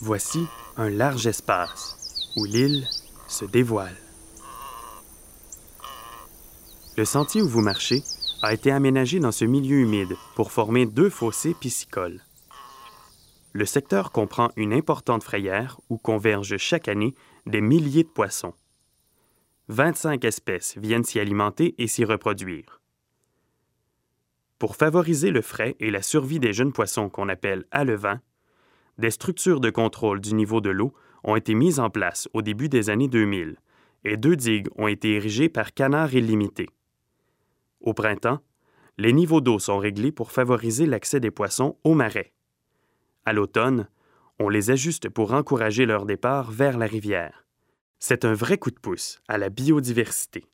Voici un large espace où l'île se dévoile. Le sentier où vous marchez a été aménagé dans ce milieu humide pour former 2 fossés piscicoles. Le secteur comprend une importante frayère où convergent chaque année des milliers de poissons. 25 espèces viennent s'y alimenter et s'y reproduire. Pour favoriser le frai et la survie des jeunes poissons qu'on appelle alevins, des structures de contrôle du niveau de l'eau ont été mises en place au début des années 2000 et 2 digues ont été érigées par Canards Illimités. Au printemps, les niveaux d'eau sont réglés pour favoriser l'accès des poissons aux marais. À l'automne, on les ajuste pour encourager leur départ vers la rivière. C'est un vrai coup de pouce à la biodiversité.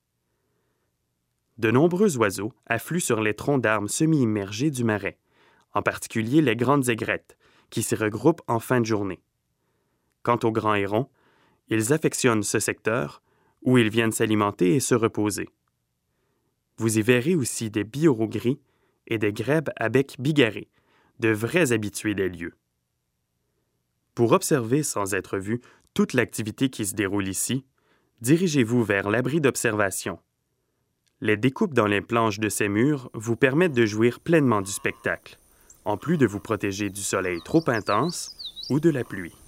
De nombreux oiseaux affluent sur les troncs d'arbres semi-immergés du marais, en particulier les grandes aigrettes, qui s'y regroupent en fin de journée. Quant aux grands hérons, ils affectionnent ce secteur où ils viennent s'alimenter et se reposer. Vous y verrez aussi des bioraux gris et des grèbes à bec bigarré, de vrais habitués des lieux. Pour observer sans être vu toute l'activité qui se déroule ici, dirigez-vous vers l'abri d'observation. Les découpes dans les planches de ces murs vous permettent de jouir pleinement du spectacle, en plus de vous protéger du soleil trop intense ou de la pluie.